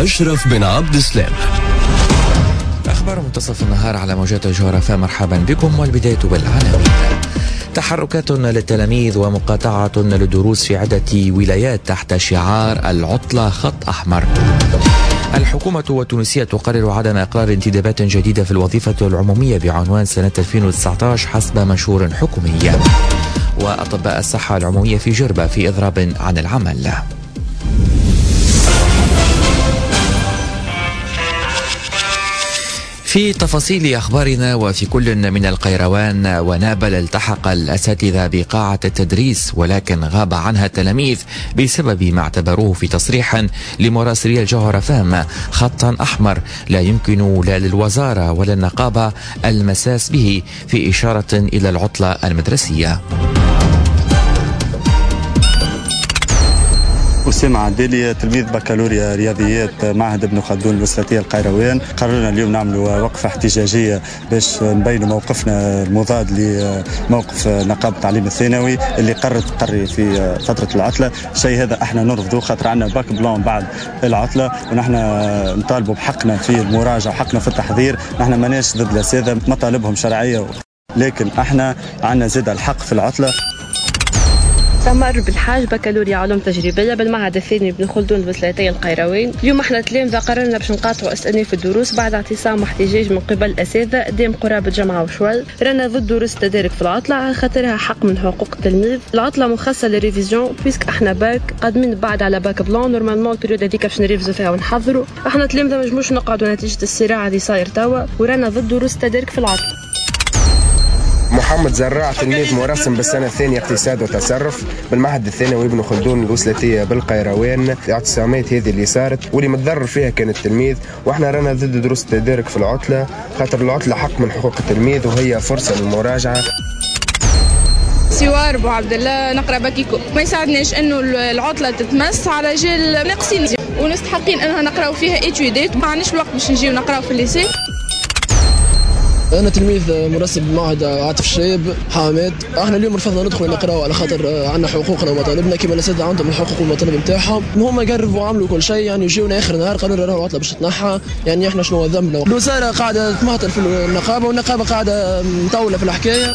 أشرف بن عبد السلام. أخبار منتصف النهار على موجات جوهر FM. مرحبا بكم، والبداية بالعناوين. تحركات للتلاميذ ومقاطعة للدروس في عدة ولايات تحت شعار العطلة خط أحمر. الحكومة والتونسية تقرر عدم إقرار انتدابات جديدة في الوظيفة العمومية بعنوان سنة 2019 حسب منشور حكومي. وأطباء الصحة العمومية في جربة في إضراب عن العمل. في تفاصيل أخبارنا، وفي كل من القيروان ونابل التحق الأساتذة بقاعة التدريس، ولكن غاب عنها التلاميذ بسبب ما اعتبروه في تصريح لمراسلي الجوهر FM خطا أحمر لا يمكن لا للوزارة ولا النقابة المساس به، في إشارة إلى العطلة المدرسية. أسامة عدالي، تلميذ بكالوريا رياضيات معهد ابن خلدون الوسطية القيروان. قررنا اليوم نعملوا وقفة احتجاجية باش نبين موقفنا المضاد لموقف نقابة التعليم الثانوي اللي قررت تقري في فترة العطلة. الشيء هذا احنا نرفضه، خاطر عندنا باك بلان بعد العطلة، ونحن نطالبوا بحقنا في المراجعة وحقنا في التحضير. نحن ماناش ضد الأساتذة، مطالبهم شرعية، لكن احنا عندنا زاد الحق في العطلة. سمر بالحاج، بكالوريا علوم تجريبيه بالمعهد الثاني ابن خلدون الوسطية القيروان. اليوم احنا تلامذه قررنا باش نقاطعوا اسئله في الدروس بعد اعتصام واحتجاج من قبل الاساتذه دام قرابه جمعه وشوي. رانا ضد دروس التدارك في العطله على خاطرها حق من حقوق التلميذ. العطله مخصصه للريفيزيون بيسك احنا باك قادمين بعد على باك بلان. نورمالمون البريود هذيك باش نريفزو فيها ونحضروا. احنا تلامذه ما نجموش نقعدوا نتيجه الصراع اللي صاير توا، ورانا ضد دروس التدارك في العطله. محمد زراع، تلميذ مرسم بالسنة الثانية اقتصاد وتصرف بالمعهد الثانوي ابن خلدون الوسطية بالقيروان. الاعتصامات هذه اللي صارت واللي متضرر فيها كان التلميذ، واحنا رانا ضد دروس التدارك في العطلة، خاطر العطلة حق من حقوق التلميذ وهي فرصة للمراجعة. سوار بو عبد الله، نقرا باكيكو. ما يساعدناش انه العطلة تتمس على جال ناقصين، ونستحقين انها نقراو فيها اتويدات، ما عندناش الوقت باش نجيو نقراو في الليسي. أنا تلميذ مرسم بمعهد عاطف الشيب حامد. احنا اليوم رفضنا ندخل نقراو على خاطر عندنا حقوقنا ومطالبنا كما الأساتذة عندهم الحقوق والمطالب نتاعهم. هم قربوا وعملوا كل شيء، يعني وجيونا آخر نهار قالوا راهو العطلة باش تتنحى. يعني احنا شنو ذنبنا؟ الوزارة قاعدة تمهطل في النقابة، والنقابة قاعدة مطولة في الحكاية.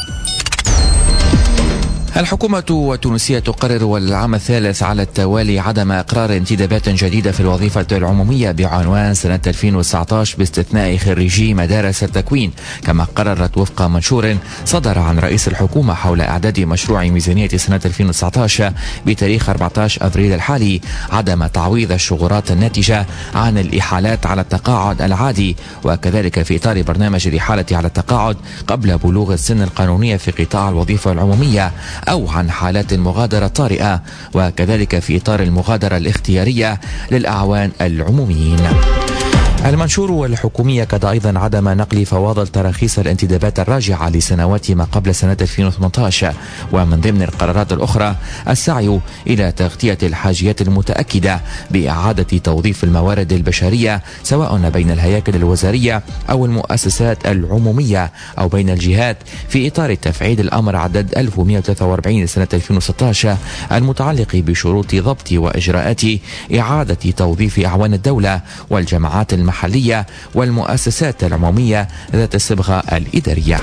الحكومة التونسية تقرر والعام الثالث على التوالي عدم إقرار انتدابات جديدة في الوظيفة العمومية بعنوان سنة 2019 باستثناء خريجي مدارس التكوين، كما قررت وفق منشور صدر عن رئيس الحكومة حول إعداد مشروع ميزانية سنة 2019 بتاريخ 14 أبريل الحالي عدم تعويض الشغورات الناتجة عن الإحالات على التقاعد العادي، وكذلك في إطار برنامج الإحالة على التقاعد قبل بلوغ السن القانونية في قطاع الوظيفة العمومية أو عن حالات المغادرة طارئة، وكذلك في إطار المغادرة الاختيارية للأعوان العموميين. المنشور الحكومي كاد أيضا عدم نقل فواضل تراخيص الانتدابات الراجعة لسنوات ما قبل سنة 2018، ومن ضمن القرارات الأخرى السعي إلى تغطية الحاجيات المتأكدة بإعادة توظيف الموارد البشرية سواء بين الهياكل الوزارية أو المؤسسات العمومية أو بين الجهات، في إطار تفعيل الأمر عدد 1143 لسنة 2016 المتعلق بشروط ضبط وإجراءات إعادة توظيف أعوان الدولة والجماعات المحلية والمؤسسات العمومية ذات الصبغة الإدارية.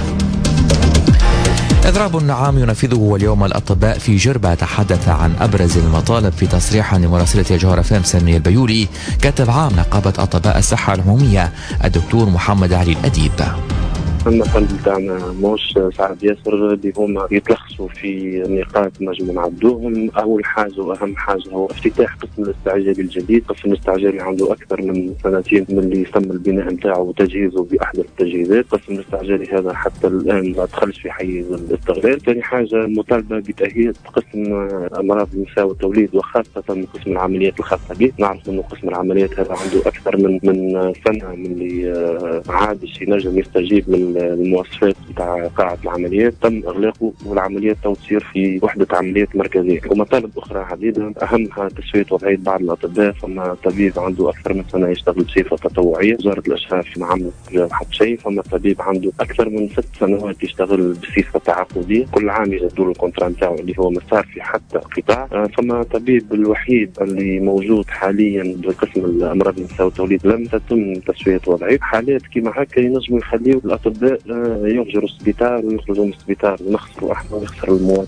إضراب عام ينفذه اليوم الأطباء في جربة تحدث عن أبرز المطالب في تصريح لمراسلة الجوهر FM سامي البيولي كاتب عام نقابة أطباء الصحة العمومية الدكتور محمد علي الأديب. المطالب تاعنا موش صعب ياسر، اللي هما يتلخصوا في نقاط نجم نعدوهم. اول حاجه واهم حاجه هو افتتاح قسم الاستعجالي الجديد. قسم الاستعجالي عنده اكثر من سنتين من اللي تم البناء نتاعه وتجهيزه باحدث التجهيزات. قسم الاستعجالي هذا حتى الان ما دخلش في حيز الاستغلال. ثاني حاجه مطالبه بتأهيل قسم امراض النساء والتوليد وخاصه قسم العمليات الخاصه به. نعرف انه قسم العمليات هذا عنده اكثر من سنه من اللي عادش ينجم يستجيب المواصفات نتاع قاعة العمليات تم إغلاقه، والعمليات تصير في وحدة عمليات مركزية. ومطالب أخرى عديدة أهمها تسوية وضعية بعض الأطباء. فما طبيب عنده أكثر من سنة يشتغل بصفة تطوعية، وزارة الأشراف ما عملت حتى شيء. فما طبيب عنده أكثر من 6 سنوات يشتغل بصفة تعاقدية، كل عام يجدوا له الكونترا نتاعو اللي هو ما صار في حتى قطاع. فما طبيب الوحيد اللي موجود حاليا بقسم الأمراض النساء والتوليد لم تتم تسوية وضعية. حالات كما هكا ينجموا يخليوا الأطباء يهجروا السبيطار ويخرجوا من السبيطار، ونخسروا احنا ويخسر المواطن.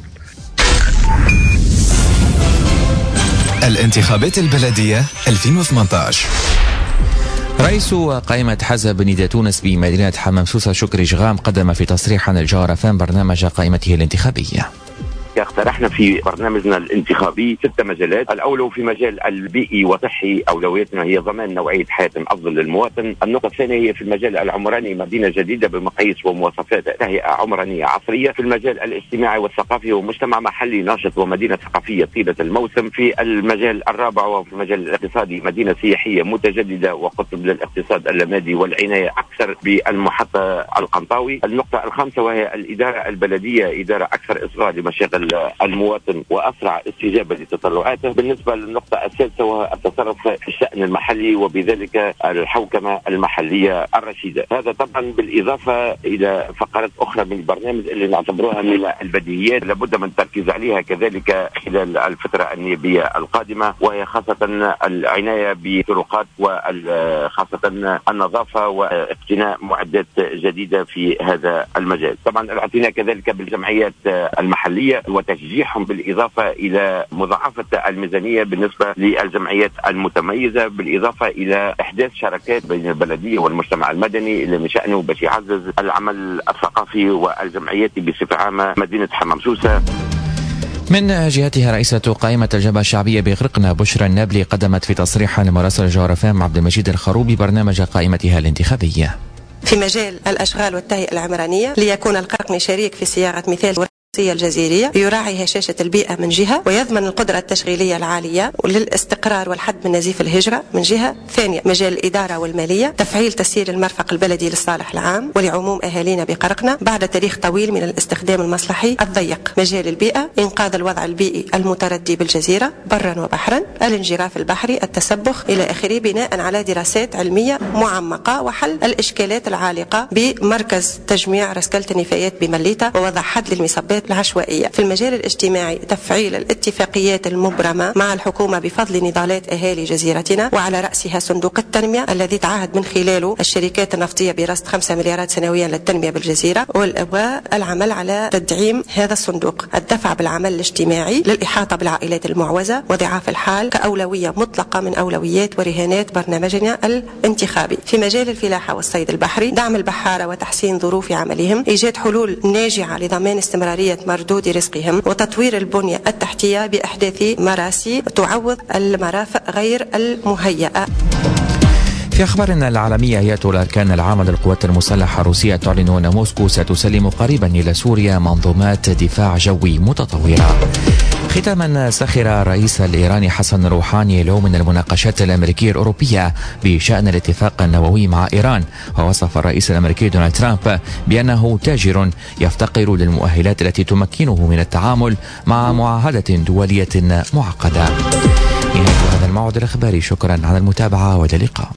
الانتخابات البلدية 2018. رئيس قائمة حزب نداء تونس بمدينة حمام سوسة شكري جغام قدم في تصريح عن الجغرافان برنامج قائمته الانتخابية. اقترحنا في برنامجنا الانتخابي 6 مجالات. الأول في مجال البيئي وصحي، أولويتنا هي ضمان نوعية حياة أفضل للمواطن. النقطة الثانية هي في المجال العمراني، مدينة جديدة بمقاييس ومواصفات تهيئة عمرانية عصرية. في المجال الاجتماعي والثقافي ومجتمع محلي ناشط ومدينة ثقافية طيلة الموسم. في المجال الرابع وفي المجال الاقتصادي، مدينة سياحية متجددة وقطب للاقتصاد اللامادي والعناية أكثر بالمحطة القنطاوي. النقطة الخامسة وهي الإدارة البلدية، إدارة أكثر إصغاء لمشاغل المواطن وأسرع استجابة لتطلعاته. بالنسبة للنقطة السادسة وهو التصرف في الشأن المحلي وبذلك الحوكمة المحلية الرشيدة. هذا طبعا بالإضافة إلى فقرات أخرى من البرنامج اللي نعتبروها من البديهيات لابد من التركيز عليها كذلك خلال الفترة النيابية القادمة، وهي خاصة العناية بطرقات وخاصة النظافة واقتناء معدات جديدة في هذا المجال. طبعا الاعتناء كذلك بالجمعيات المحلية وتشجيعهم بالإضافة إلى مضاعفة الميزانية بالنسبة للجمعيات المتميزة، بالإضافة إلى إحداث شراكات بين البلدية والمجتمع المدني اللي من شأنه باش يعزز العمل الثقافي والجمعيات بصفة عامة مدينة حمام سوسة. من جهتها رئيسة قائمة الجبهة الشعبية بغرقنا بشرى النابلي قدمت في تصريح لمراسل الجغرافان عبد المجيد الخروبي برنامج قائمتها الانتخابية. في مجال الأشغال والتهيئة العمرانية ليكون القرقمي شريك في صياغة مثال الجزيرية يراعي هشاشة البيئة من جهة، ويضمن القدرة التشغيلية العالية وللاستقرار والحد من نزيف الهجرة من جهة ثانية. مجال الإدارة والمالية، تفعيل تسيير المرفق البلدي للصالح العام ولعموم أهالينا بقرقنا بعد تاريخ طويل من الاستخدام المصلحي الضيق. مجال البيئة، إنقاذ الوضع البيئي المتردي بالجزيرة برا وبحرا، الانجراف البحري، التسبخ إلى آخره، بناء على دراسات علمية معمقة وحل الإشكالات العالقة بمركز تجميع رسكلة النفايات بمليطة ووضع حد للمصبات العشوائية. في المجال الاجتماعي، تفعيل الاتفاقيات المبرمة مع الحكومة بفضل نضالات أهالي جزيرتنا، وعلى رأسها صندوق التنمية الذي تعهد من خلاله الشركات النفطية برصد 5 مليارات سنويا للتنمية بالجزيرة، والعمل على تدعيم هذا الصندوق. الدفع بالعمل الاجتماعي للإحاطة بالعائلات المعوزة وضعاف الحال كأولوية مطلقة من أولويات ورهانات برنامجنا الانتخابي. في مجال الفلاحة والصيد البحري، دعم البحارة وتحسين ظروف عملهم، إيجاد حلول ناجعة لضمان استمرارية مردود رزقهم، وتطوير البنية التحتية بإحداث مراسي تعوض المرافق غير المهيئة. في أخبارنا العالمية، هيئة الأركان العامة للقوات المسلحة الروسية تعلن أن موسكو ستسلم قريبا إلى سوريا منظومات دفاع جوي متطورة. ختاما، سخر الرئيس الإيراني حسن روحاني اليوم من المناقشات الأمريكية الأوروبية بشأن الاتفاق النووي مع إيران، ووصف الرئيس الأمريكي دونالد ترامب بأنه تاجر يفتقر للمؤهلات التي تمكنه من التعامل مع معاهدة دولية معقدة. نهاية هذا الموعد الإخباري، شكرا على المتابعة والى اللقاء.